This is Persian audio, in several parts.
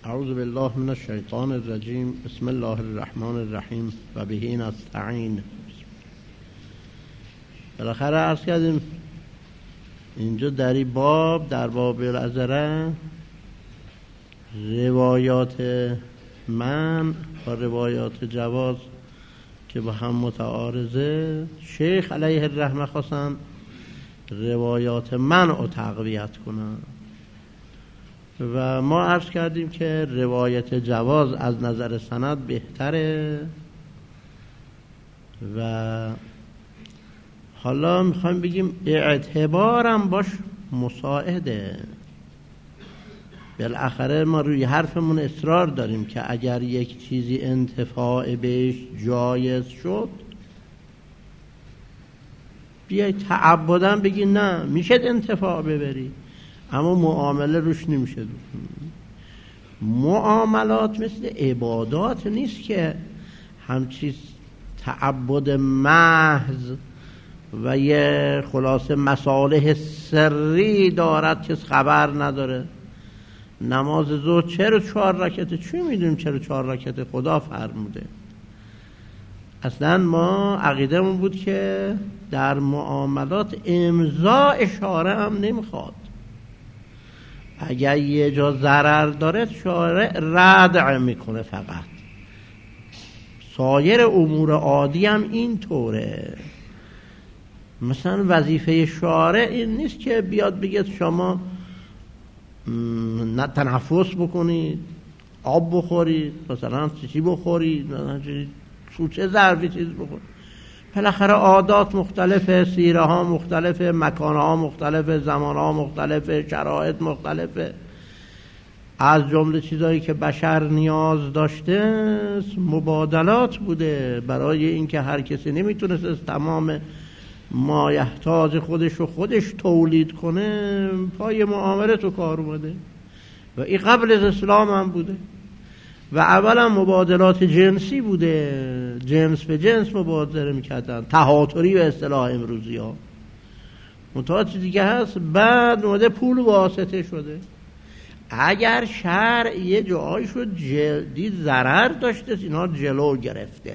اعوذ بالله من الشیطان الرجیم. بسم الله الرحمن الرحیم و به نستعین. بالاخره عرض کردیم اینجا در این باب، در باب العذره، روایات من و روایات جواز که با هم متعارضه، شیخ علیه الرحمه خواستن روایات من رو تقویت کنن و ما عرض کردیم که روایت جواز از نظر سند بهتره و حالا میخوایم بگیم اعتبارم باش مساعده. بالاخره ما روی حرفمون اصرار داریم که اگر یک چیزی انتفاع بهش جایز شد، بیای تعبداً بگی نه میشه انتفاع ببری، اما معامله روش نمیشه. معاملات مثل عبادات نیست که همچی تعبد محض و یه خلاصه مصالح سری دارد که خبر نداره. نماز ظهر چرا 4 رکعته؟ چی میدونیم چرا 4 رکعته؟ خدا فرموده. اصلا ما عقیدمون بود که در معاملات امضا اشاره هم نمیخواد. اگر یه جا ضرر داره شارع ردع میکنه فقط. سایر امور عادی هم این طوره. مثلا وظیفه شارع این نیست که بیاد بگه شما نه تنفس بکنید، آب بخورید، مثلا چیزی بخورید، مثلا سوچه ظرفی چیز بخورید. بالاخره عادات مختلفه، سیره ها مختلفه، مکان ها مختلفه، زمان ها مختلفه، شرایط مختلفه. از جمله چیزایی که بشر نیاز داشته مبادلات بوده، برای اینکه هر کسی نمیتونست از تمام ما یحتاج خودش تولید کنه، پای معامله تو کار اومده و این قبل از اسلام هم بوده و اولا مبادلات جنسی بوده، جنس به جنس مبادله میکردن، تهاتری به اصطلاح امروزی ها. منتها چیز دیگه هست، بعد اومده پول واسطه شده. اگر شرع یه جایی شد دید ضرر داشته، اینا جلو گرفته،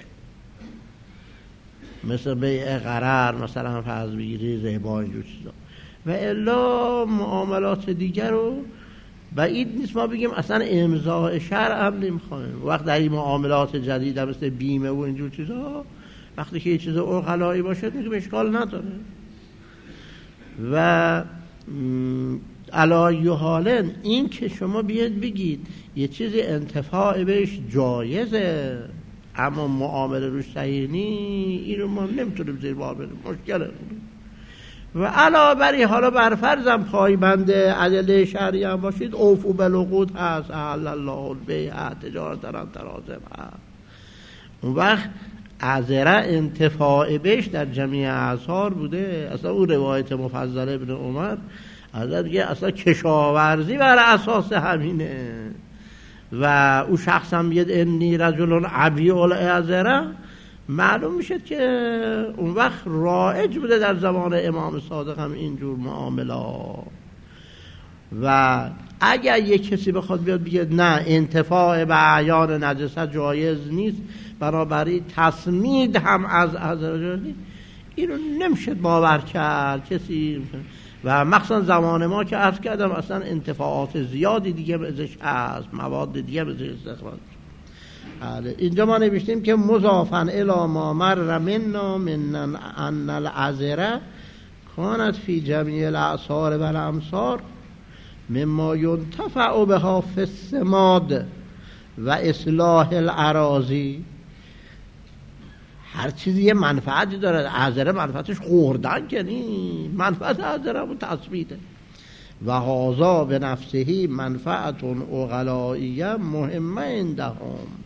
مثل بیع غرر، مثلا فرض بگیری ربا، اینجور چیزا. و الا معاملات دیگر رو بعید نیست ما بگیم اصلا امضاء شرع هم نمیخوایم. وقت در این معاملات جدید مثل بیمه و اینجور چیزا، وقتی که یه چیز عقلایی باشه میگیم اشکال نداره. و علی حالن این که شما بیاد بگید یه چیزی انتفاع بهش جایزه اما معامله روش صحیح نی، این رو ما نمیتونیم زیر بار بریم، مشکله. و علاوه بر حالا بر فرضم پایبند ادله شرعی هم باشید، اوفوا بالعقود هست، احل الله البیع، تجارت عن تراض هست. اون وقت عذره انتفاع بهش در جمیع اعصار بوده. اصلا اون روایت مفضل ابن عمر حضرت میگه اصلا کشاورزی بر اساس همینه. و او شخص هم میگه انی رجل ابیع العذره، معلوم میشه که اون وقت رایج بوده در زمان امام صادق هم اینجور معاملات. و اگر یک کسی بخواد بیاد بگه نه انتفاع به اعیان نجست جایز نیست، بنابراین تسمید هم از عذر نیست، اینو نمیشه باور کرد کسی. و مخصوصا زمان ما که عرض کردم اصلا انتفاعات زیادی دیگه ازش هست، مواد دیگه ازش استخراج. اینجا ما نوشتیم که مضافاً الی ما مر منا من ان العذره کانت فی جمیع الاعصار و الامصار مما ينتفع بها فی السماد و اصلاح الاراضی. هر چیزی یه منفعتی داره. عذره منفعتش خوردن که نی، منفعت عذره همون تثبیته. و هذا به نفسه منفعت عقلائیه مهمه عندهم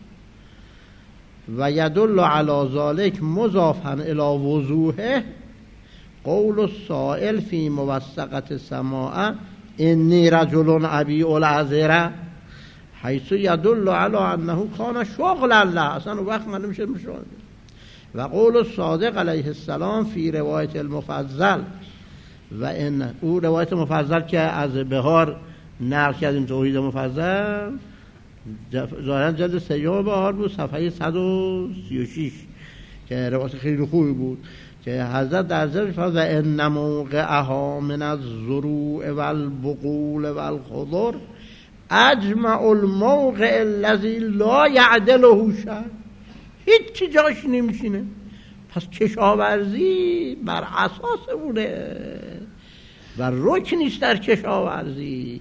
و یدل علی ذلک مضافا الی وضوحه قول السائل فی موثقة السماع انی رجل ابیع العذره حیث یدل علی انه کان شغل الله. اصلا وقت معلوم میشه میشه. و قول الصادق علیه السلام فی روایت المفضل، و این او روایت مفضل که از بهار نقل کردیم توحید مفضل، ظاهرا جلد 3 بهار بود، صفحه 136 که روایت خیلی خوبی بود که حضرت در ذکر فرمود و ان موقعها من الزروع والبقول والخضر اجمع الموقع الذي لا يعدله شيء، هیچ جاش نمیشینه. پس کشاورزی بر اساس بوده و رکنیست در کشاورزی.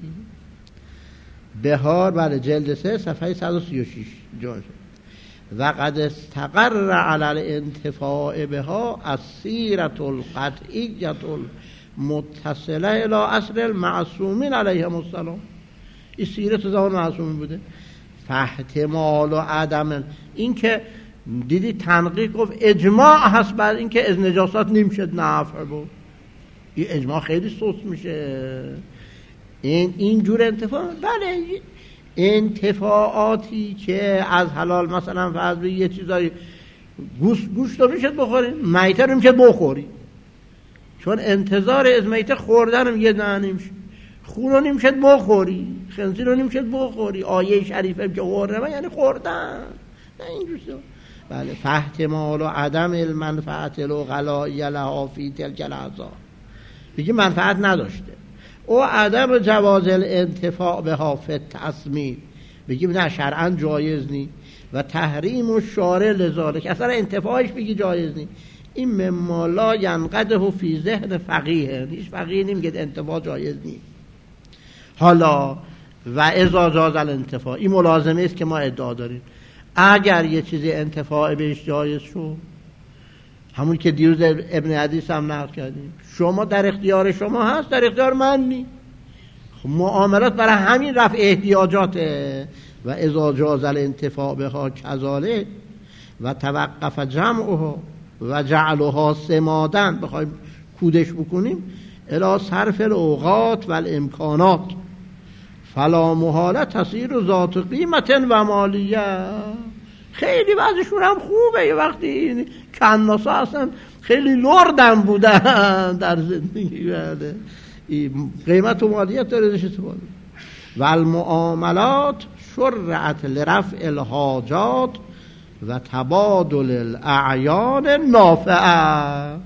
بهار بله جلد 3 صفحه 136 جان. و قد استقر علی الانتفاع بها السیرة القطعیة المتصله الى اصل المعصومین علیهم السلام. این سیرت زمان معصومین بوده. فاحتمال و عدم، این که دیدی تنقیق گفت اجماع هست بر این که از نجاست نمیشد نفع بود، این اجماع خیلی سست میشه. این جور انتفاع، بله انتفاعاتی که از حلال مثلا فرض به یه چیزایی گوشت رو میشد بخوری، میته رو میشد بخوری، چون انتظار از میته خوردنم یه نه نمیشه، خون رو نمیشد بخوری، خنزیر رو نمیشد بخوری. آیه شریفه که حرمه یعنی خوردن، نه اینجوری. بله فاحتمال و عدم المنفعت الغلایی لها فی تلک الاعضاء، بگی منفعت نداشته. او عدم جواز الانتفاع بها فی التصمیم، بگیم نه شرعا جایز نی. و تحریم و شارع لذالک، اصلا انتفاعش بگی جایز نی. این مما لا ینقده فی ذهن فقیه، هیچ فقیه نمیگه انتفاع جایز نی. حالا و اذا جاز الانتفاع، این ملازمه است که ما ادعا داریم. اگر یه چیزی انتفاع بهش جایز شد، همون که دیروز ابن حدیث هم نقل کردیم، شما در اختیار شما هست، در اختیار من نی. خب معاملات برای همین رفع احتیاجاته. و اذا جاز الانتفاع بها کذالک و توقف جمعها و جعلها سمادن، بخوایم کودش بکنیم الی صرف الاوقات و الامکانات فلا محاله تصیر ذات قیمت و مالیه. خیلی بعضشون هم خوبه، وقتی کناسا اصلا خیلی لردن بودن در زندگی، قیمت و مالیت داره ازش استفاده. و المعاملات شرعت لرفع الحاجات و تبادل الاعیان نافعه.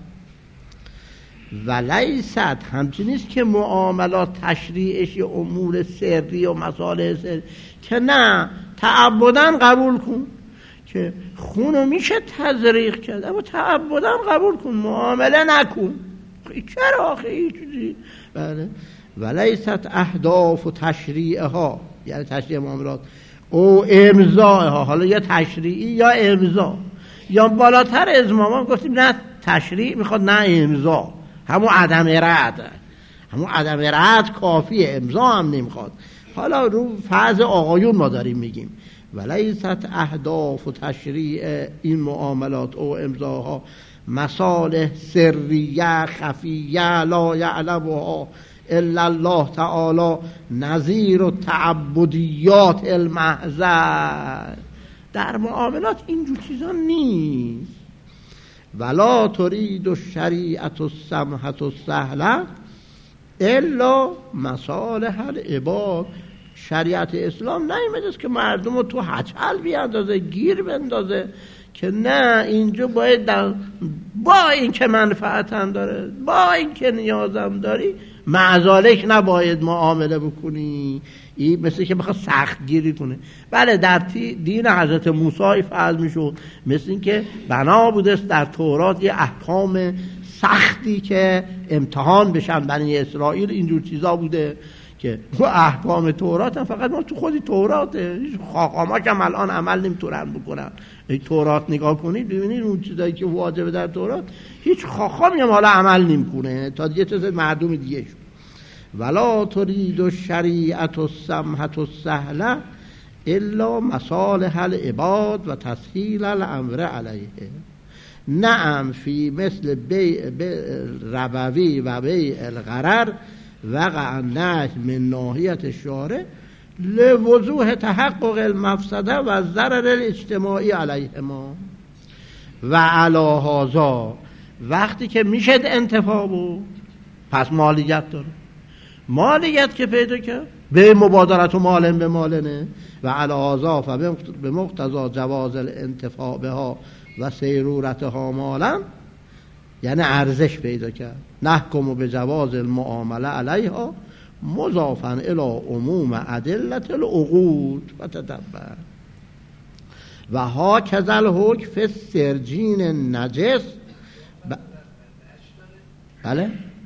و لیست، همچنین که معاملات تشریعش امور سری و مسائل سری که نه تعبداً قبول کن، که خونو میشه تزریق کرد اما تعبداً قبول کن، معامله نکن. چرا آخه این چیزی؟ بله. و لیست اهداف و تشریعها، یعنی تشریع معاملات او امضاها، حالا یا تشریعی یا امضا، یا بالاتر از ما گفتیم نه تشریع میخواد نه امضا، همون عدم رد، همون عدم رد کافیه، امضا هم نمیخواد. حالا رو فرض آقایون ما داریم میگیم. ولیست اهداف و تشریع این معاملات او امضاها مصالح سریه خفیه لا یعلمها الا الله تعالی نظیر و تعبدیات المحضر. در معاملات اینجور چیزا نیست. ولا ترید الشریعت السمحة السهلة الا مصالح العباد. شریعت اسلام نیامده که مردم رو تو هچل بیاندازه، گیر بندازه، که نه اینجا باید با این که منفعتم داره، با این که نیازم داری، معذالک نباید معامله بکنی. این مثل که بخواد سخت گیری کنه. بله در دین حضرت موسی فرض میشد مثل این که بنا بوده در تورات یه احکام سختی که امتحان بشن بنی اسرائیل، اینجور چیزا بوده که احکام تورات هم فقط ما تو خودی توراته، خاقاماش هم الان عمل نمیتونن بکنن. تورات نگاه کنید ببینید اون چیزایی که واجبه در تورات هیچ خاقامی هم حالا عمل نمیکنه تا دیگه چیز مردم دیگه شد. ولا ترید الشریعة السمحة السهلة الا مصالح العباد و تسهیل الامر علیه. نعم فی مثل بیع ربوی و بیع الغرر وقع النهی من ناحیة الشارع لوضوح تحقق المفسده و الضرر الاجتماعی علیهما. و علی هذا وقتی که میشد انتفاع بود پس مالیت داره. مالیت که پیدا کرد به مبادرت و مالن به مالنه و علاوه به مقتضا جواز الانتفاع بها و سیرورتها مالن، یعنی ارزش پیدا کرد. نحکم به جواز المعامله علیها مضافا الی عموم ادلت العقود و تدبر و ها کذل حکم فی السرجین نجس. بله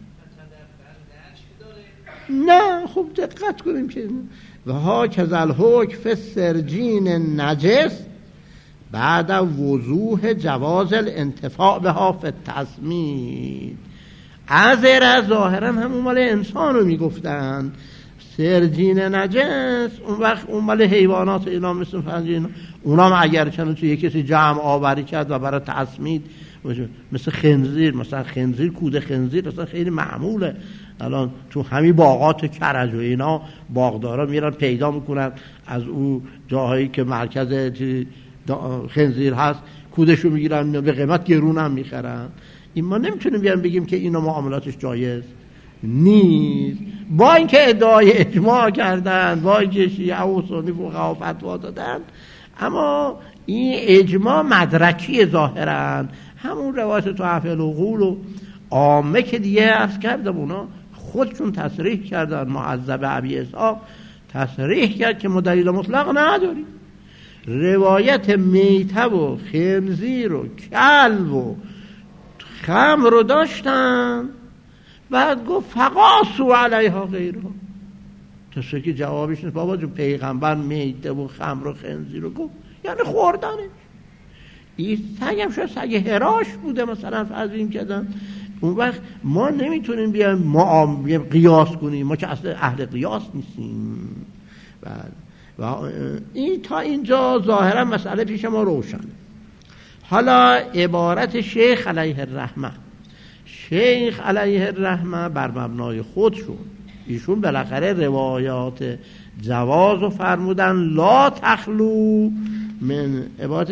نه خوب دقت کنیم که و ها کذل حکم فی السرجین نجس بعد وضوح جواز الانتفاع بها فی التسمید. عذر ظاهرا همون مال انسان رو میگفتن، سرجین نجس اون وقت اون مال حیوانات اینا مثل فرنجین، اونا هم اگر چند توی کسی جمع آوری کرد و برای تسمید مثل خنزیر، مثلا خنزیر، کود خنزیر مثلا خیلی معموله. الان تو همین باغات کرج و اینا باغدارا میرن پیدا میکنن از او جاهایی که مرکز خنزیر هست کودشو میگیرن به قیمت گرون هم میخرن. این ما نمیتونیم بیان بگیم که اینا معاملاتش جایز نیست، با اینکه ادعای اجماع کردن، با اینکه شیعه و سنی فقها فتوا دادن، اما این اجماع مدرکی ظاهرا همون روایت تحفه العقول و عامه که دیگه عرض کردم اونا خودشون تصریح کردن. معذب ابی اسحاق تصریح کرد که ما دلیل مطلق نداریم. روایت میته و خنزیر و کلب و خمر رو داشتن، بعد گفت فقاسو علیها غیرها. تصریح که جوابش نیست بابا جون، پیغمبر میته و خمر و خنزیر رو گفت یعنی خوردنش. این سگ هم شد سگ هراش بوده مثلا فرضیم کردن. اون وقت ما نمیتونیم بیایم ما قیاس کنیم، ما که اصلا اهل قیاس نیستیم. و این تا اینجا ظاهرا مسئله پیش ما روشن. حالا عبارت شیخ علیه الرحمه، شیخ علیه الرحمه بر مبنای خودشون، ایشون بالاخره روایات جواز رو فرمودن لا تخلو من عبارت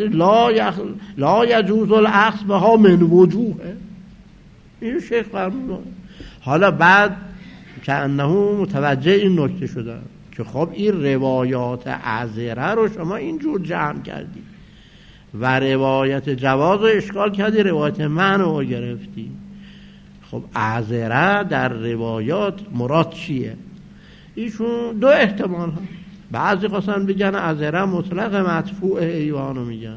لا یجوز الاخذ بها من وجوه، این شیخ فرمودن. حالا بعد که انه متوجه این نکته شدن که خب این روایات عذره رو شما اینجور جمع کردی و روایت جواز رو اشکال کردی، روایت منع رو گرفتی. خب عذره در روایات مراد چیه؟ ایشون دو احتمال هم. بعضی خواستن بگن عذره مطلق مدفوع حیوانو میگن،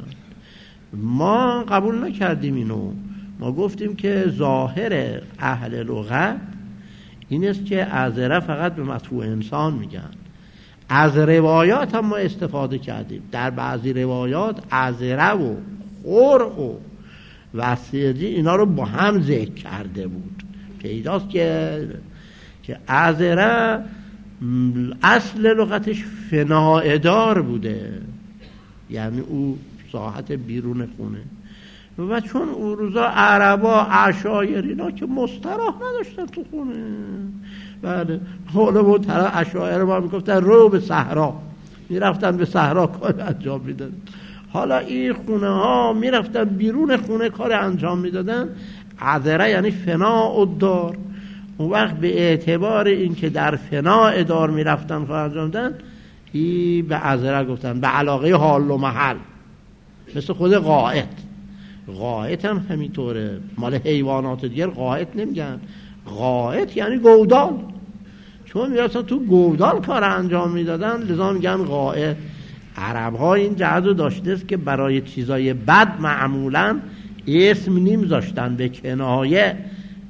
ما قبول نکردیم اینو. ما گفتیم که ظاهر اهل لغت این است که عذره فقط به مدفوع انسان میگن. از روایات هم ما استفاده کردیم. در بعضی روایات عذره و خرع و وسیجی اینا رو با هم ذکر کرده بود. پیداست که عذره اصل لغتش فناعدار بوده، یعنی او ساحت بیرون خونه. و چون اون روزا عربا عشایر اینا که مستراح نداشتن تو خونه، بله حالا بود طرف عشایر ما میگفتن رو به صحرا، میرفتن به صحرا کار انجام میدادن. حالا این خونه ها میرفتن بیرون خونه کار انجام میدادن. عذره یعنی فناء الدار. اون وقت به اعتبار این که در فناء دار میرفتن کار انجام دادن، این به عذره گفتن به علاقه حال و محل، مثل خود قائد. قائد هم همینطوره، مال حیوانات دیگر قائد نمیگن. قائد یعنی گودال، چون میرسن تو گودال کار انجام میدادن لذا میگن قائد. عرب ها این جهت رو داشته است که برای چیزای بد معمولا اسم نمیذاشتن، به کنایه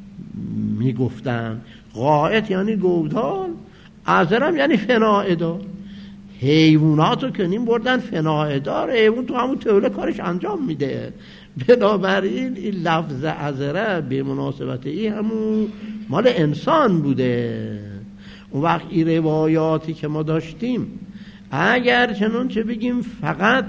میگفتن. قائد یعنی گودال، عذرم یعنی فناعدار. حیوانات رو کنیم بردن فناعدار، حیوان تو همون طوله کارش انجام میده. بنابراین این لفظ عذره به مناسبت این همون مال انسان بوده. اون وقت این روایاتی که ما داشتیم اگر چنانچه بگیم فقط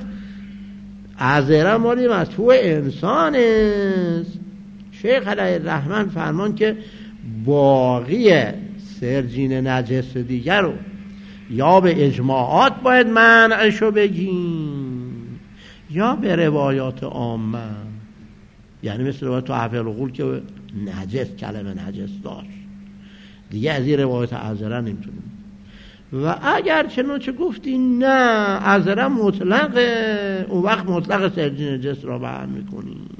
عذره مالی مدفوع انسان است، شیخ علیه الرحمن فرمان که باقی سرجین نجس دیگر رو یا به اجماعات باید منعشو بگیم یا به روایات عامه، یعنی مثل روایت تحفه العقول که نجس، کلمه نجس داشت دیگه، از این روایت عذره نمیتونیم. و اگر چنانچه گفتی نه عذره مطلقه، اون وقت مطلق سرجی نجس را بیان میکنیم.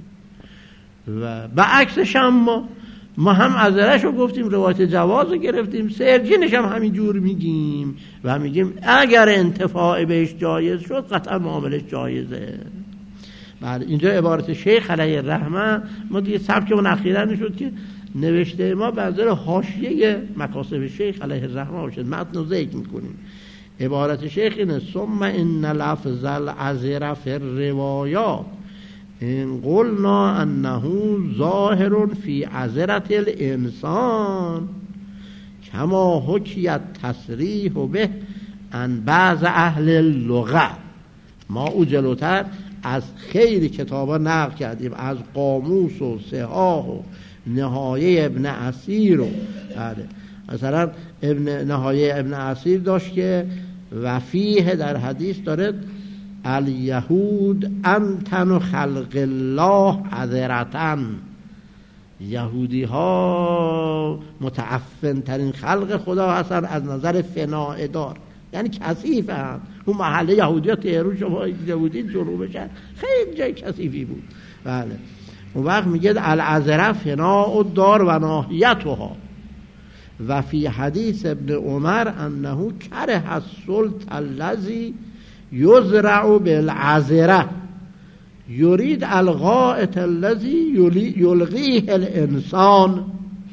و بعکسش ما هم عذرش رو گفتیم، روایت جواز رو گرفتیم، سرجینش هم همین جور میگیم و میگیم اگر انتفاع بهش جایز شد قطعا معاملش جایزه. بله اینجا عبارت شیخ علیه الرحمه ما دیگه سبکمون اخیرا نشد که نوشته ما به نظر حاشیه مکاسب شیخ علیه الرحمه باشد، متن رو ذکر میکنیم. عبارت شیخ اینه ثم ان لفظ العذر فی الروایات ان قلنا انه ظاهر فی عذرة الانسان کما حکیت تصریح به عن بعض اهل اللغه. ما او جلوتر از خیلی کتابا نقل کردیم، از قاموس و صحاح و نهایه ابن اسیر و مثلا نهایه ابن اسیر داشت که وفیه در حدیث داره الیهود امتن خلق الله عذرتن، یهودی ها متعفن ترین خلق خدا هستن از نظر فناء دار، یعنی کثیف هم. اون محله یهودی ها تهران شما یهودی جنوبش خیلی جای کثیفی بود. بله اون وقت میگه العذره فناء الدار و ناحیتها و فی حدیث ابن عمر انه کره السلط الذی یزرع بالعذره یرید الغائط الذی یلغیه الانسان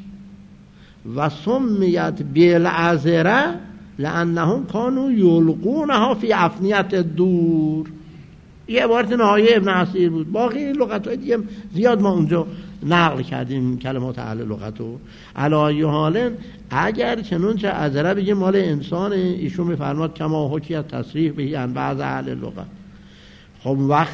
و سمیت بالعذره لانهم كانوا یلقونها فی افنیت الدور. یه عبارت نهایه ابن عصیر بود. باقی لغت‌های دیگه زیاد ما اونجا نقل کردیم کلمات اهل لغتو. علی حال اگر چنانچه عذره بگه مال انسان، ایشون میفرماد کما حکیت تصریح به ان بعض اهل لغت. خب وقت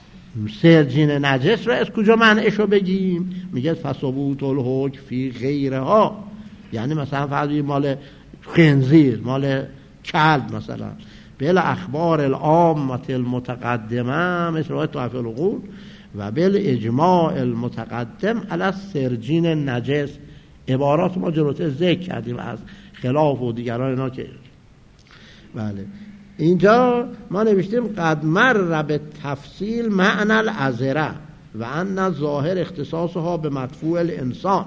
سرجین نجس را از کجا منعشو بگیم؟ میگه فثبوت الحکم فی غیرها، یعنی مثلا فرض مال خنزیر، مال کلب مثلا، بل اخبار العامه المتقدمه مثل روایت طائف العقول و بل اجماع المتقدم علی السرجین نجس. عبارات ما جلوتر ذکر کردیم از خلاف و دیگران اینا که بله اینجا ما نوشتیم قد مر به تفصیل معنی العذره و ان ظاهر اختصاصها به مدفوع الانسان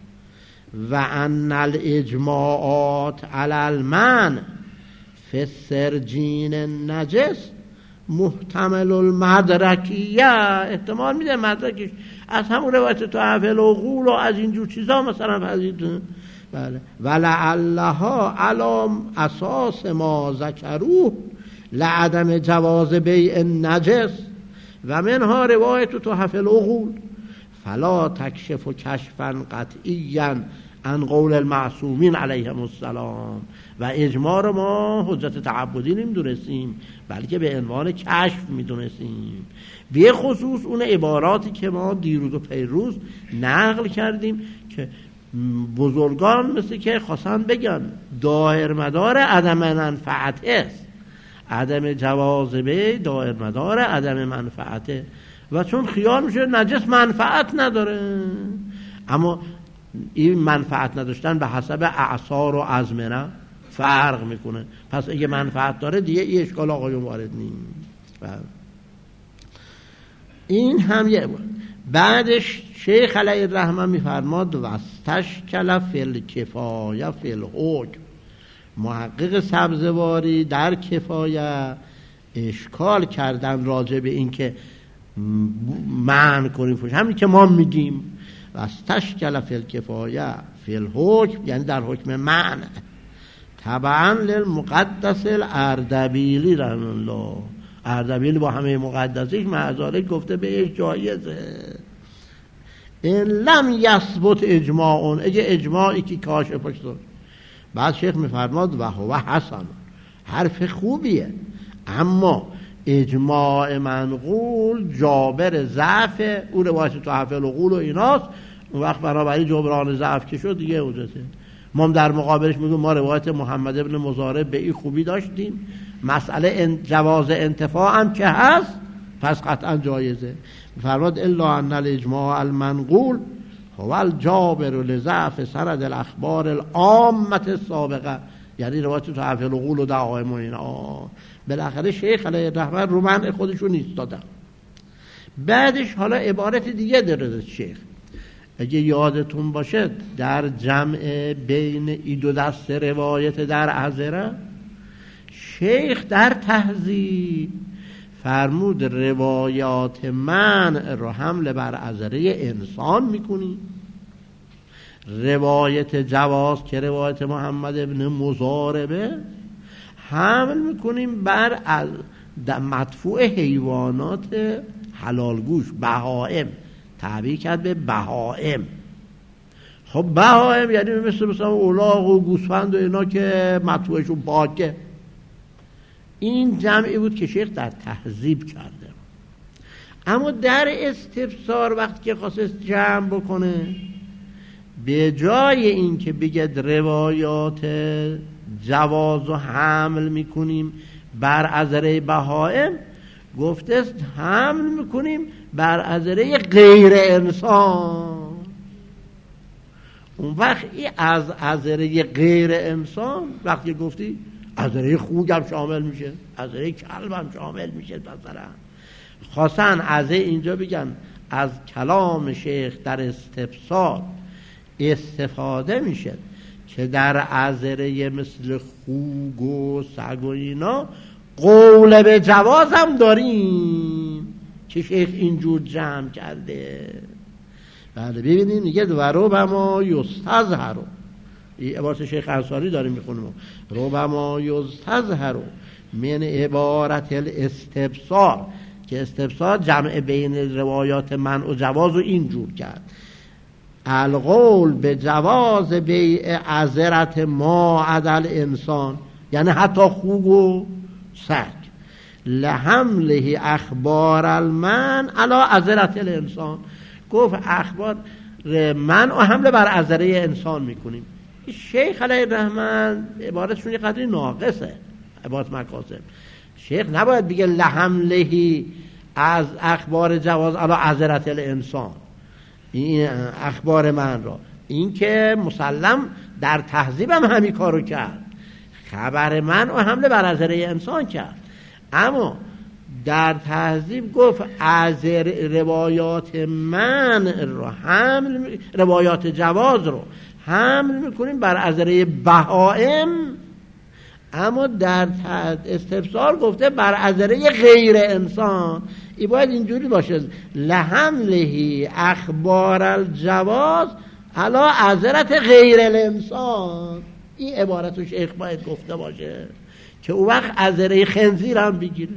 و ان الاجماعات علی المنع فی السرجین نجس محتمل المدرکیه. احتمال میده مدرکش از همون روایت طائف العقول و از اینجور چیزا مثلا فضیدون. بله ولعلها علام اساس ما ذکروه لعدم جواز بیع النجس و منها روایت طائف العقول فلا تکشف کشفا قطعیا عن قول المعصومین علیهم السلام. و اجماع رو ما حجت تعبدی نمیدونستیم بلکه به عنوان کشف میدونستیم، به خصوص اون عباراتی که ما دیروز و پیروز نقل کردیم که بزرگان مثل که خواستن بگن دایر مدار عدم منفعت است، عدم جواز به دایر مدار عدم منفعته. و چون خیال میشه نجس منفعت نداره، اما این منفعت نداشتن به حسب اعصار و ازمنه فرق میکنه. پس اگه منفعت داره دیگه این اشکال آقایون وارد نیست. این هم یه بود. بعدش شیخ علیه الرحمه میفرماد واستشکل فی الکفایه فی الحکم. محقق سبزواری در کفایه اشکال کردن راجع به این که منع کنیم فروش، همین که ما میگیم واستشکل فی الکفایه فی الحکم یعنی در حکم منع تبعا للمقدس الاردبیلی رحمه الله. اردبیلی با همه مقدسیش معذاره گفته بهش جایزه. این لم یثبت اجماعون، اگه اجماعی که کاشفش داشت. بعد شیخ میفرماد و هو حسن، حرف خوبیه، اما اجماع منقول جابر ضعف او روایت طائف العقول و ایناست. اون وقت بنابراین جبران ضعف که شد دیگه اجازه. ما در مقابلش میگیم ما روایت محمد ابن مزارع به این خوبی داشتیم، مسئله جواز انتفاع هم که هست پس قطعا جایزه. فرماد الا ان الاجماع المنقول هو الجابر لضعف سند الاخبار العامه السابقه. یعنی روایت تو حفل و قول و دعایم و اینا. بالاخره شیخ علیه الرحمن رو منع خودشون ایستادن. بعدش حالا عبارت دیگه داره شیخ، اگه یادتون باشه در جمع بین این دو دست روایت در عذره، شیخ در تهذیب فرمود روایات منع رو حمل بر عذره انسان میکنی، روایت جواز که روایت محمد ابن مزاربه حمل میکنیم بر مدفوع حیوانات حلالگوش، بهائم، تعبیر کرد به بهائم. خب بهائم یعنی مثلا الاغ و گوسفند و اینا که مدفوعشون پاکه. این جمعی بود که شیخ در تهذیب کرده. اما در استفسار وقتی که خواست جمع بکنه، به جای این که بگید روایات جواز و حمل میکنیم بر عذره بهائم، گفته حمل میکنیم بر عذره غیر انسان. اون وقت از عذره غیر انسان وقتی گفتی عذره خوک هم شامل میشه، عذره کلب هم شامل میشه. مثلا خواستن از اینجا بگن از کلام شیخ در استفسار استفاده میشه که در عذره مثل خوک و سگ و اینا قول به جواز هم داریم که شیخ اینجور جمع کرده. بله ببینید میگه ربما یستظهر، این عبارت شیخ انصاری داریم میخونیم، ربما یستظهر من عبارت الاستفسار، که استفسار جمع بین روایات منع و جواز و اینجور کرد، القول به جواز بیع عذرت ما عدل انسان، یعنی حتی خوک و سگ، لحمله اخبار المن علی عذرت الانسان. گفت اخبار من و حمله بر عذره انسان میکنیم. شیخ علیه الرحمن عبارتشون یه قدری ناقصه، عبارت مکاسب. شیخ نباید بگه لحمله از اخبار جواز علی عذرت الانسان، این اخبار من را، این که مسلم در تهذیبم همین کارو کرد، خبر من و حمله بر عذره انسان کرد. اما در تهذیب گفت از روایات من رو حمل، روایات جواز رو حمل میکنیم بر عذره بهائم، اما در استفسار گفته بر عذره غیر انسان. این باید اینجوری باشه، لحمله اخبار الجواز علی عذرت غیر الانسان. این عبارتش شیخ باید گفته باشه که اون وقت عذره خنزیر هم بگیره.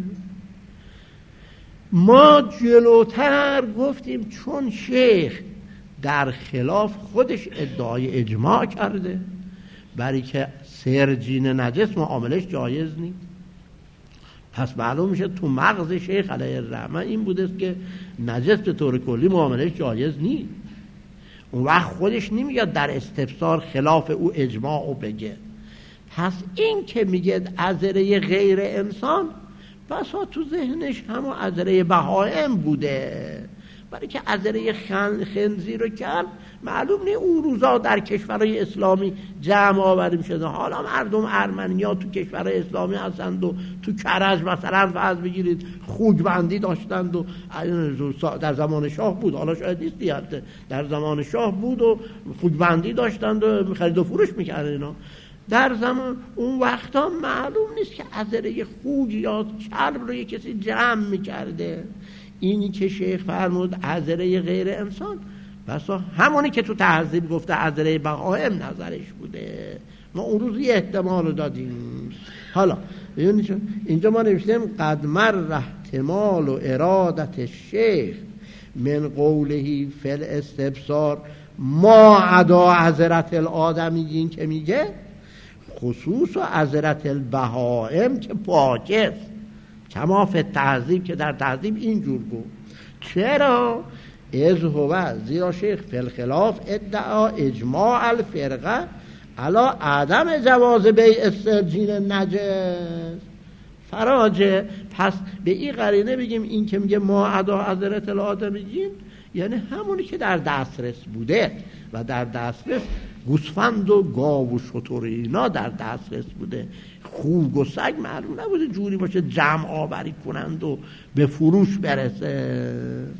ما جلوتر گفتیم چون شیخ در خلاف خودش ادعای اجماع کرده برای که سرجین نجس معاملش جایز نیست، پس معلوم میشه تو مغز شیخ علیه الرحمن این بوده که نجس به طور کلی معاملش جایز نیست. اون وقت خودش نمیاد در استفسار خلاف او اجماع بگه. پس این که میگه عذره غیر انسان، بسا تو ذهنش همون عذره بهائم بوده، برای که عذره خنزیر رو کرد. معلوم نیست اون روزا در کشورهای اسلامی جمع آوری میشد. حالا مردم ارمنیا تو کشورهای اسلامی هستند و تو کرج مثلا فرض بگیرید خوک بندی داشتند و در زمان شاه بود، حالا شاید نیست دیگه، در زمان شاه بود و خوک بندی داشتند و خرید و فروش میکردن اینا. در زمان اون وقتا معلوم نیست که عذره خوک یا کلب رو یک کسی جمع میکرده. اینی که شیخ فرمود عذره غیر انسان، بسا همونی که تو تهذیب گفته عذره بهائم نظرش بوده. ما اون روز یه احتمال رو دادیم. حالا اینجا ما نوشتیم قد مر احتمال و ارادت الشیخ من قولهی فی الاستبصار ما عدا عذرت الآدمیین، که میگه خصوص و عذرت البهائم که پاکست، کما فی تهذیب، که در تهذیب اینجور گفت. چرا؟ از هو، زیرا شیخ فی الخلاف ادعا اجماع الفرقه علی عدم جواز بیع السرجین نجس فراجه. پس به این قرینه بگیم این که میگه ما عدا حضرت الآدمیین، یعنی همونی که در دسترس بوده و در دسترس گوسفند و گاو و شتر اینا در دسترس بوده، خوک و سگ معلوم نبوده جوری باشه جمع آوری کنند و به فروش برسه.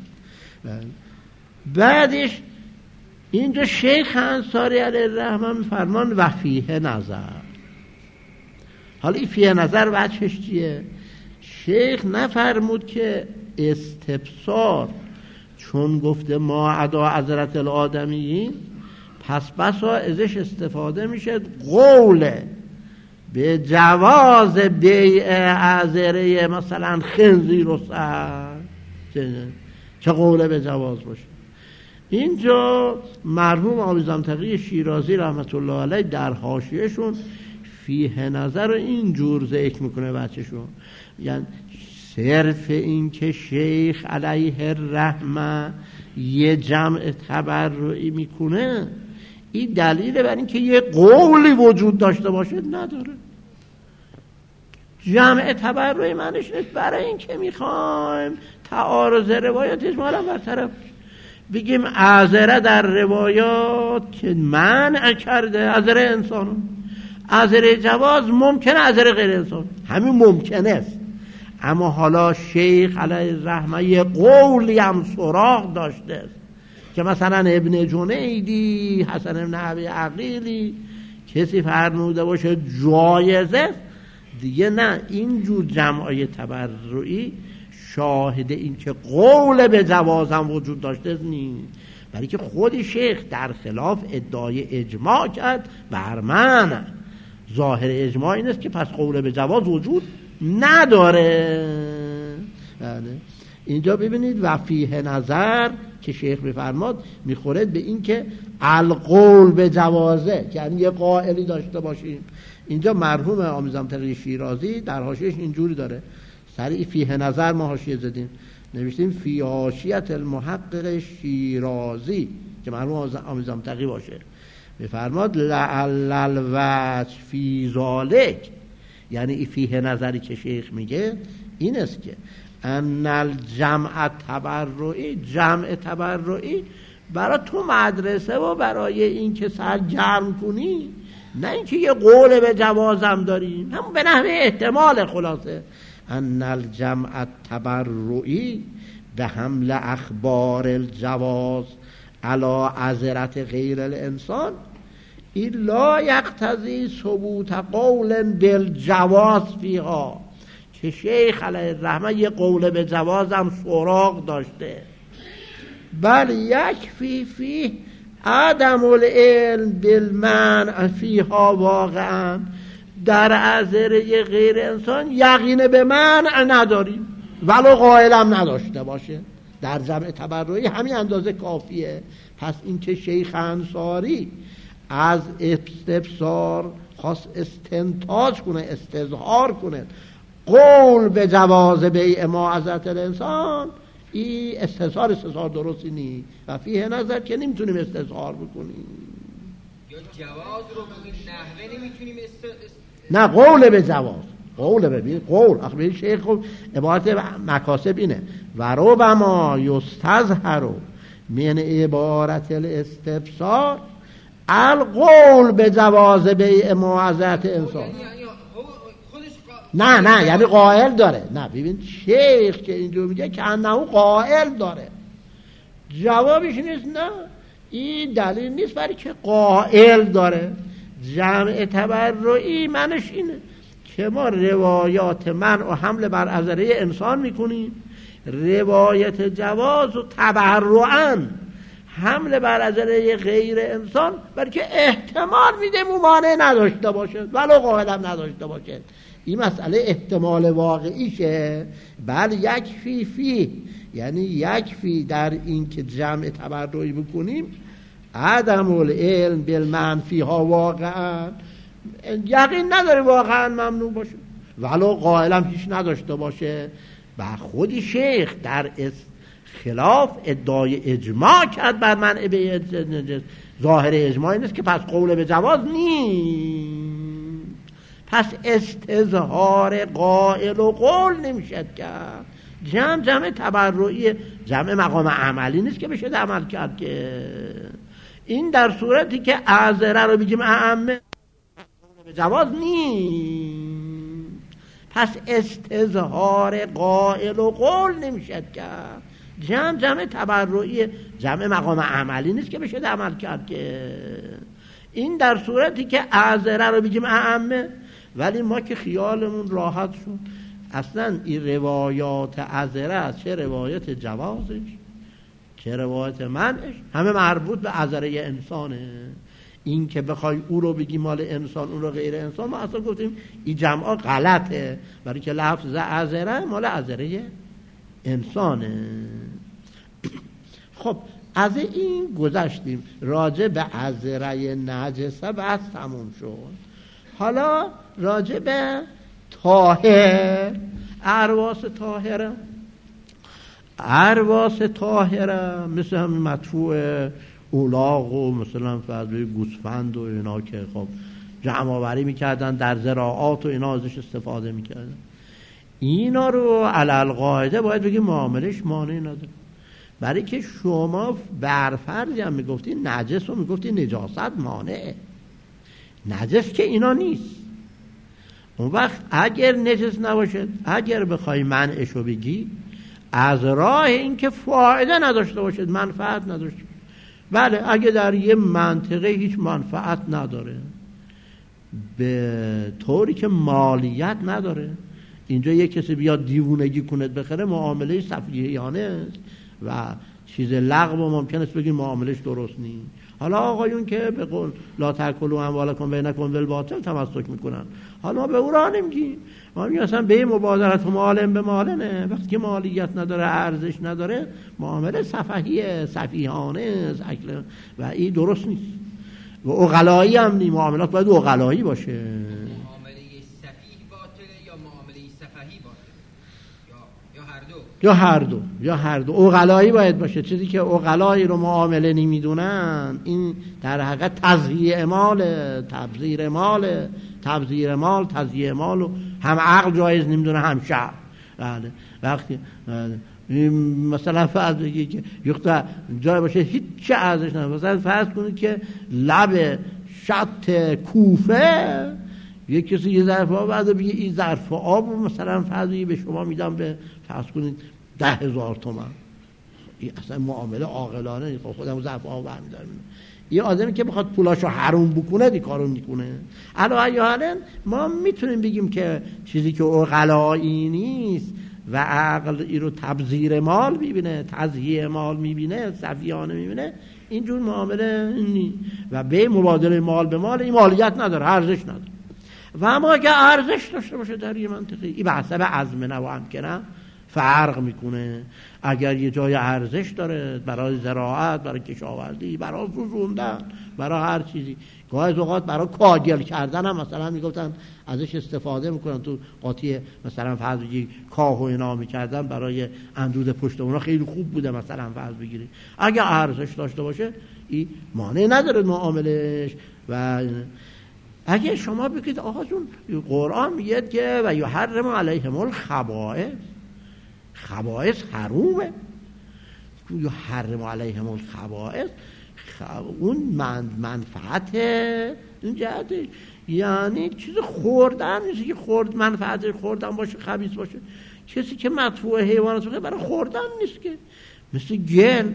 بعدش اینجا شیخ انصاری علیه الرحمه میفرمان و فیه نظر. حالا این فیه نظر وجهش چیه؟ شیخ نفرمود که استبصار چون گفته ما عدا حضرت الآدمیین پس بسا ازش استفاده میشه قول به جواز بیع عذره مثلا خنزیر و سر، چه قوله به جواز باشه. اینجا مرحوم آویزان تقی شیرازی رحمت الله علیه در حاشیه‌شون فیه نظر اینجور ذکر میکنه بچه‌شون، یعنی صرف این که شیخ علیه الرحمه یه جمع تبرعی میکنه این دلیل بر این که یه قولی وجود داشته باشه نداره. جمع تبرعی معنیش نیست برای این که میخوایم تعارض روایات اجمالا برطرف بگیم عذره در روایات که منع کرده عذره انسانو، عذره جواز ممکنه عذره غیر انسان، همین ممکنه است. اما حالا شیخ علیه الرحمه یه قولی هم سراغ داشته است که مثلا ابن جنیدی، حسن ابن ابی عقیلی کسی فرموده باشه جایزه دیگه، نه اینجور جمعای تبرعی شاهد این که قول به جواز هم وجود داشته نیست، برای که خود شیخ در خلاف ادعای اجماع کرد بر من ظاهر اجماع این است که پس قول به جواز وجود نداره. اینجا ببینید و فیه نظر که شیخ میفرماد میخورد به این که القول به جوازه، که یعنی یه قائلی داشته باشیم. اینجا مرحوم آمیزم تقی شیرازی در حاشیه‌اش اینجوری داره، سریع فیه نظر ما حاشیه زدیم نوشتیم فی حاشیت المحقق شیرازی که مرحوم آمیزم تقی باشه، میفرماد لعل الوجه فی ذالک، یعنی فیه نظری که شیخ میگه این است که ان الجمع تبرعی، جمع تبرعی برای تو مدرسه و برای این که سر گرم کنی، نه اینکه یه قول به جوازم داریم، همون به نحوه احتمال. خلاصه ان الجمع تبرعی به حمل اخبار الجواز علی عذرت غیر الانسان این لا یقتضی ثبوت قول بالجواز فیها، که شیخ علیه الرحمه یه قول به جوازم سراغ داشته، بل یکفی فیه عدم العلم بالمنع فیها واقعا، در عذره غیر انسان یقین به منع نداریم ولو قائلم نداشته باشه، در جمع تبرعی همین اندازه کافیه. پس این که شیخ انصاری از استفسار خواست استنتاج کنه، استظهار کنه قول به جواز بیع ما حضرت الانسان، این استظهار درستی نیست و فیه نظر که نمیتونیم استظهار بکنیم یا جواز رو بگیم نحوه نمیتونیم نه قول به جواز، قول ببین قول اخبری شیخ عبارت مکاسب اینه و ربما یستظهر من عبارت الاستفسار القول به جواز بیع ما حضرت انسان. نه یعنی قائل داره، نه ببین شیخ که اینجا میگه که انه قائل داره، جوابش نیست نه این دلیل نیست برای که قائل داره. جمع تبرعی منش اینه که ما روایات منع و حمل بر عذره انسان میکنیم، روایت جواز و تبرعاً حمل بر عذره غیر انسان برای که احتمال میده ممانع نداشته باشه ولو قائلم نداشته باشه. این مسئله احتمال واقعیشه. بل یکفی فی، یعنی یکفی در این که جمع تبرعی بکنیم عدم العلم بالمنفی ها واقعا، یقین نداره واقعا ممنوع باشه ولو قائلم هیچ نداشته باشه. و خودی شیخ در خلاف ادعای اجماع کرد بر منع بیع ظاهر اجماع نیست که پس قول به جواز نیست، پس استظهار قائل و قول نمیشد کرد. جمع تبرعی، جمع مقام عملی نیست که بشه عمل کرد، که این در صورتی که اعذره رو بگیم اعمه جواز نیست. پس استظهار قائل و قول نمیشد کرد. جمع تبرعی، جمع مقام عملی نیست که بشه عمل کرد که. این در صورتی که اعذره رو بگیم اعمه. ولی ما که خیالمون راحت شد اصلا این روایات اعذره، چه روایت جوازش چه روایت منعش، همه مربوط به اعذره انسانه. این که بخوای او رو بگی مال انسان اون رو غیر انسان، ما اصلا گفتیم این جمعا غلطه، برای که لفظ اعذره مال اعذره انسانه. خب از این گذشتیم، راجع به اعذره نجسه بحث تموم شد. حالا راجع به طاهر، ارواس طاهره مثل همین مدفوع اولاغ و مثلا فضل گوسفند و اینا که خب جمع آوری میکردن در زراعات و اینا ازش استفاده میکردن، اینا رو علل قاعده باید بگیم معاملش مانع نداره. برای که شما برفرضی هم میگفتی نجس و میگفتی نجاست مانعه، نجس که اینا نیست. اون وقت اگر نجس نباشه، اگر بخوای منعشو بگی از راه این که فایده نداشته باشد، منفعت نداشته. بله اگه در یه منطقه هیچ منفعت نداره به طوری که مالیت نداره، اینجا یه کسی بیاد دیوونگی کند بخره، معامله سفیهانه است و چیز لغو ممکن است بگیم معاملش درست نیست. حالا آقایون که به قول لا تاکلوا اموالکم بینکم بالباطل تمسک میکنن، حالا ما به او راه نمیگیم، ما میگیم اصلا به مبادرت مالن به مالنه. وقتی که مالیت نداره، ارزش نداره، معامله سفیهانه اکل و این درست نیست. و عقلایی هم نیست، معاملات باید عقلایی باشه. معامله سفیه باطله یا معامله سفهی باطله یا هر دو عقلایی باید باشه. چیزی که عقلایی رو معامله نمیدونن، این در حقیقت تضییع مال، تبذیر مال و هم عقل جایز نمیدونه هم شرع. بله وقتی مثلا فرض بگی که یختا جای باشه هیچ چه ارزش نداره، مثلا فرض کنید که لب شط کوفه یک کسی یه ظرف آب بعد بگه این ظرف آب رو مثلا فرض به شما میدم به فرض کنید 10,000 تومان، این اصلا معامله عاقلانه نیست. خودم ظرف آب برمی‌دارم. یه آدمی که بخواد پولاشو حروم بکنه این کارو میکنه. علاوه ما میتونیم بگیم که چیزی که عقلایی نیست و عقل این رو تبذیر مال میبینه، تضییع مال میبینه، سفیهانه میبینه، اینجور معامله نیست. و به مبادله مال به مال این مالیت نداره، ارزش نداره. و اما اگه ارزش داشته باشه در یه منطقه، این به حسب عزم و امکنه فرق میکنه. اگر یه جای ارزش داره برای زراعت، برای کشاورزی، برای فروختن، برای هر چیزی، گاهی اوقات برای کاگل کردن هم مثلا میگفتن ازش استفاده میکنن، تو قاطی مثلا فرض بگیری کاه و اینا میکردن برای اندود پشت اونا، خیلی خوب بوده مثلا فرض بگیری. اگر ارزش داشته باشه این مانع نداره معاملش. و اگه شما بگید آقا جون قرآن میگه که و یحرم علیهم الخبائث، خبائث حرومه، یحرم علیهم الخبائث، اون منفعت این جهتش، یعنی چیز خوردن نیست که منفعت خوردن باشه خبیث باشه. کسی که مدفوع حیوانات باشه برای خوردن نیست که، مثل گل،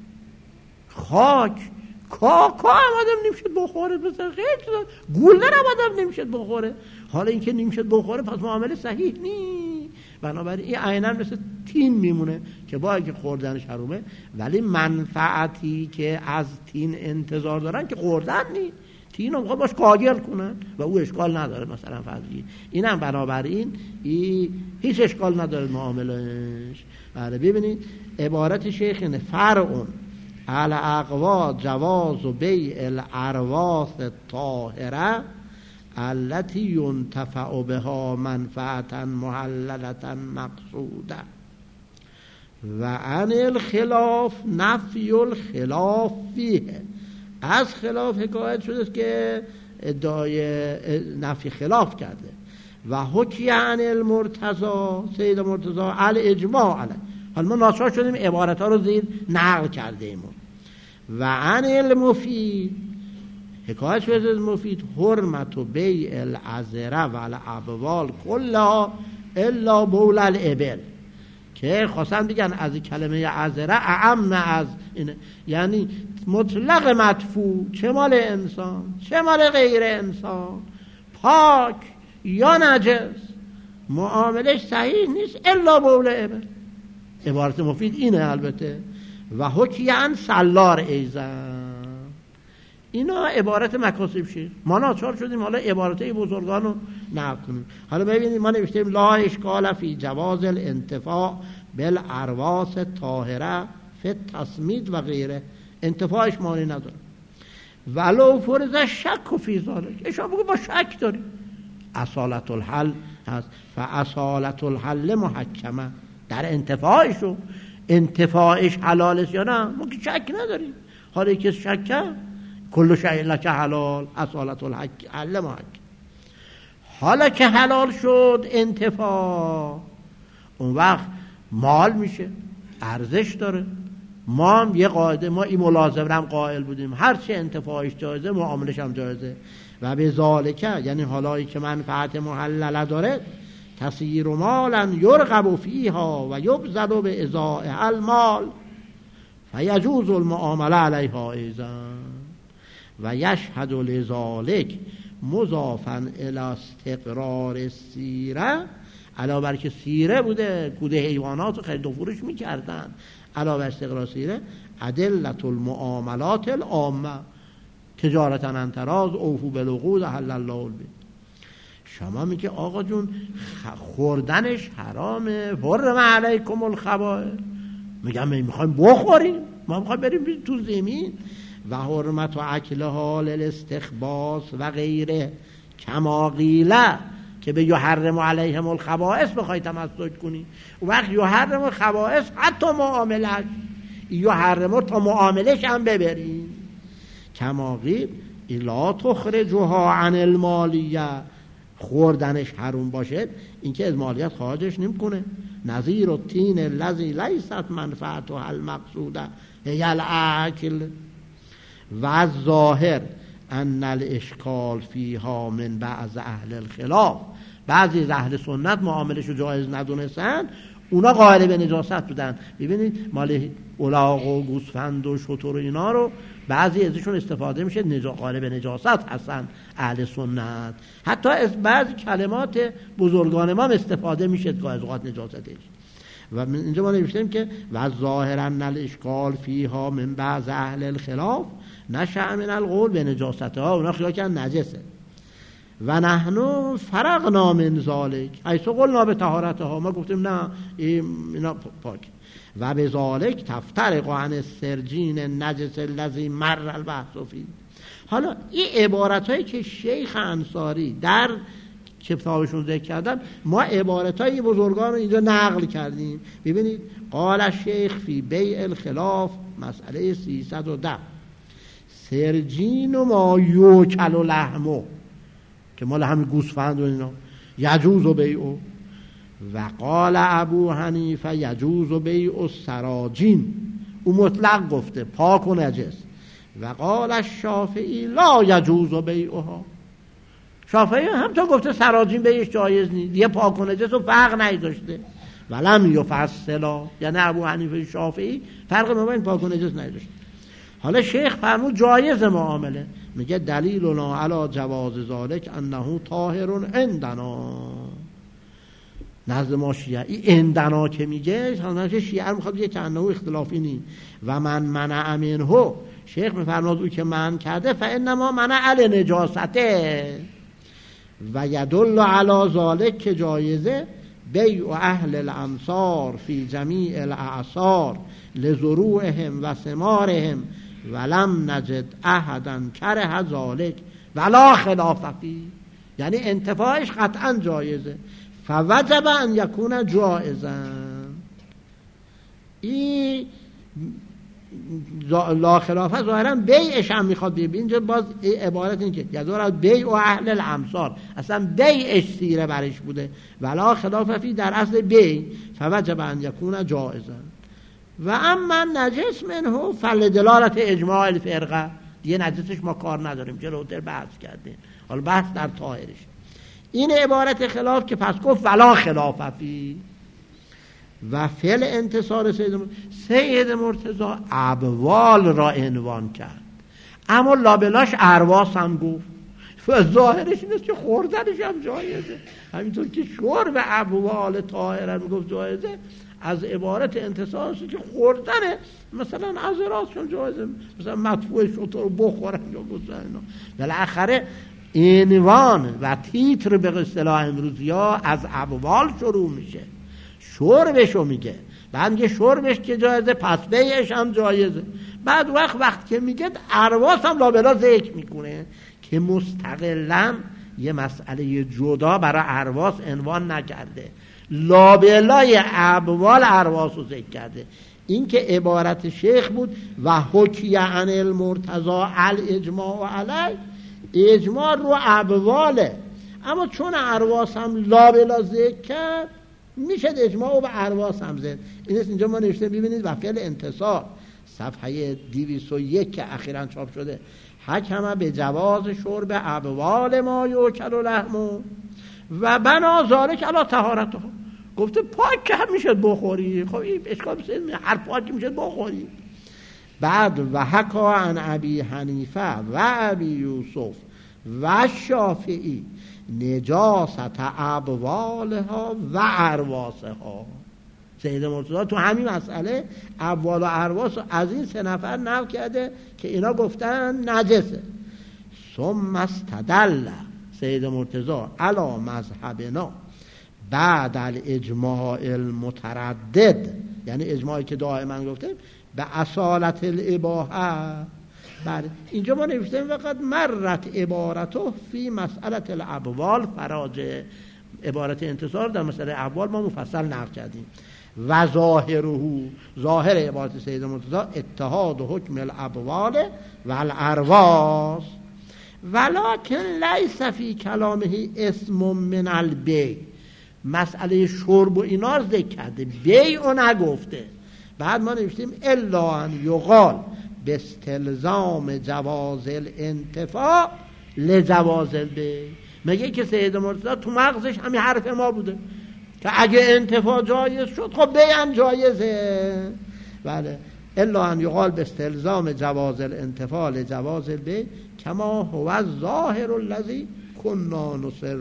خاک، کاکا هم آدم نمیشد بخوره، مثلا خیلی گوله هم آدم نمیشد بخوره. حالا این که نمیشد بخوره پس معامله صحیح نیست. بنابراین این عیناً مثل تین میمونه که با اینکه خوردنش حرومه، ولی منفعتی که از تین انتظار دارن که خوردن نیست. تین هم باش کاگل کنن و او اشکال نداره مثلا فرضی. اینم بنابراین هیچ اشکال نداره معاملش. بله ببینید عبارت شیخ اینه: فرعون علی اقوا جواز و بیع الارواح الطاهره التي ينتفع بها منفعتا محللتا مقصوده و عن الخلاف نفی الخلاف فیه. از خلاف حکایت شده که ادعای نفی خلاف کرده. و حکی عن المرتضی، سید مرتضی الاجماع علیه. حالا ما ناچار شدیم عبارت ها رو زیر نقل کرده ایم. و عن المفید حکایت شده از مفید حرمت و بیع العذره و الابوال کلها الا بول الابل، که خواستن بگن از کلمه عذره اعم از اینه، یعنی مطلق مدفوع، چه مال انسان چه مال غیر انسان، پاک یا نجس، معاملش صحیح نیست الا بول ابل. عبارت مفید اینه البته. و حکیان سلار ایزن، اینا عبارت مکاسب شیر، ما ناچار شدیم حالا عبارتای بزرگان رو نقل کنیم. حالا ببینید ما نوشتیم لا اشکال فی جواز الانتفاع بالارواس طاهره فی التسمید و غیره، انتفاعش معنی نداره. ولو فرض شک فی ذلک، شما بگو با شک داری، اصالت الحل هست، فاصالت الحل محکمه در انتفاعش، انتفاعش حلال است یا نه ما که شک نداریم. حالا کسی شک کرد کل شیء لک حلال، اصالت الحل محکم. حالا که حلال شد انتفاع، اون وقت مال میشه، ارزش داره. ما هم یه قاعده، ما این ملازم هم قائل بودیم هر چه انتفاعش جایزه معاملش هم جایزه. و به ذالک، یعنی حالایی که منفعت محلله داره، تصیر مالا یرغب فیها و یبذل به ازاء المال فیجوز المعامله علیها ایضا و یشهد لذالک مضافا الی استقرار السیره، علاوه بر که سیره بوده گوده حیوانات رو خرید و فروش میکردن، علاوه بر استقرار سیره ادلة المعاملات العامه تجارتا عن تراض اوفوا بالعقود احل الله البیع. شما میگه آقا جون خوردنش حرامه، حرم علیکم الخبائث، میگم میخوایم بخوریم، ما میخوایم بریم تو زمین. و حرمت و اکلها للاستخباس و غیره کما قیله، که به یحرم علیهم الخبائث بخوای تمسک کنی، و وقت یحرم الخبائث حتی معاملش، یحرم تا معاملش هم ببرین. کما قیل لا تخرجها عن المالیه، خوردنش حرام باشه اینکه از مالیات خارجش نمیکنه. نظیر التین الذی لیست منفعته المقصوده هی الاکل. و ظاهر ان الاشکال فیها من بعض اهل الخلاف، بعضی از اهل سنت معاملش رو جایز ندونستن، اونا قائل به نجاست بودن. ببینید مال الاغ و گوسفند و شتر و اینا رو بعضی ازشون استفاده میشه قائل به نجاست هستن اهل سنت. حتی از بعضی کلمات بزرگان ما استفاده میشه گاهی اوقات نجاستش. و اینجا ما نوشتیم که و ظاهرا الاشکال فیها من بعض اهل الخلاف نشأ من القول به نجاستها، اونا خیال کردن نجسه. و نحن فرقنا من ذالک حیث قلنا به طهارتها، ما گفتیم نه اینا پاک. و به ذالک تفترق عن السرجین نجس الذی مر البحث فیه. حالا این عبارتایی که شیخ انصاری در کتابشون ذکر کردن، ما عبارتای بزرگان رو اینجا نقل کردیم. ببینید قال الشیخ فی بیع الخلاف مسئله 310 سرجین و ما یوکل و لحمو، که مال همین گوسفند و اینا، یجوز و بیعو. و قال ابو حنیفه یجوز و بیع السراجین، او مطلق گفته پاک و نجس. و قال الشافعی لا یجوز و بیعها، شافعی هم تا گفته سراجین بیعش جایز نیست، یه پاک و نجس و فرق نداشته. ولم یفصلا، یعنی ابو حنیفه شافعی فرق بین پاک و نجس نداشته. حالا شیخ فرمود جایز معامله، میگه دلیلنا علی جواز ذالک انه طاهر عندنا، نزد ما شیعه. این عندنا که میگه حالا شیعه میخواد بگه که انه اختلافی نیست. و من منع منه، شیخ میفرماد او که من کرده فانما منع علی نجاسته. و یدل علی ذالک که جایزه بیع اهل الامصار فی جمیع الاعصار لزروعهم و ثمارهم ولم نجد احدا کره ذالک ولا خلاف فیه، یعنی انتفاعش قطعا جایزه. فوجب ان یکون جائزا. این لا خلافه ظاهرا بیعش هم میخواد بیه. اینجا باز عبارت این که یدور بیع و اهل الامصار، اصلا بیعش سیره برش بوده. ولا خلاف فی در اصل بیع، فوجب ان یکون جائزا. و اما نجس منه فلدلالت اجماع الفرقه، دیگه نجسش ما کار نداریم، جلوتر بحث کردیم، حالا بحث در طاهرش. این عبارت خلاف که پس گفت ولا خلاف فی و فعل انتصار سید مرتضی ابوال را عنوان کرد، اما لابلاش ارواس هم گفت و ظاهرش اینست که خوردنش هم جایزه، همینطور که شرب ابوال طاهره میگفت جایزه، از عبارت انتصار که خوردنه مثلا از راستشون جایزه، مثلا مدفوع شطور رو بخورن یا گذارن. بالاخره عنوان و تیتر به اصطلاح امروزی ها از ابوال شروع میشه، شربشو میگه، بعد میگه شربش که جایزه پس بیعش هم جایزه، بعد وقت که میگه ارواس هم لابلا ذکر میکنه که مستقلاً یه مسئله جدا برای ارواس عنوان نکرده، لابلای ابوال ارواس رو ذکر کرده. این که عبارت شیخ بود و حکی عن المرتضی الاجماع علی، اجماع رو ابواله، اما چون ارواس هم لابلا ذکر کرد میشه اجماع به ارواس هم زد. این است اینجا ما نوشته ببینید و فعل انتصار صفحه 201 که اخیراً چاپ شده، حکم به جواز شرب ابوال ما یوکل و لحمو و بنا ذالک علی طهارته، گفته پاک که هم میشه بخوری، خب این اشکال بسید هر پاک میشه بخوری. بعد و حکا عن ابی حنیفه و ابی یوسف و شافعی نجاست ابوالها و ارواسها. سید مرتضی تو همین مسئله ابوال و ارواس از این سه نفر نقل کرده که اینا گفتن نجسه. ثم استدل سید مرتضی علی مذهبنا بعد الاجماع المتردد، یعنی اجماعی که دائما گفتیم به اصالت الاباحه. بله اینجا ما نوشتیم فقط مرت عبارته فی مسئله الابوال فراجه، عبارت انتصار در مسئله ابوال ما مفصل نقل کردیم. و ظاهر عبارت سید مرتضی اتحاد و حکم الابوال و الارواس ولکن لیس فی کلامه اسم من البیع، مسئله شرب و اینا رو ذکر کرده، بیع نگفته. بعد ما نوشتیم الا ان یقال به استلزام جواز الانتفاع لجواز البیع، مگه که سید مرتضی تو مغزش همین حرف ما بوده که اگه انتفاع جایز شد خب بیع هم جایزه. بله الا ان یقال به استلزام جواز الانتفاع لجواز البیع کما هو الظاهر الذی کنا نصر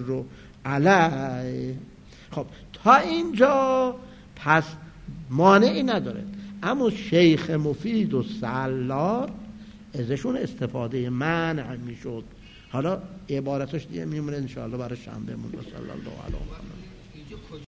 علیه. خب تا اینجا پس مانعی نداره، اما شیخ مفید و سالار ازشون استفاده منع میشد. حالا عبارتش دیگه میمونه انشاءالله برای شنبه مون. صلی الله علیه و سلم.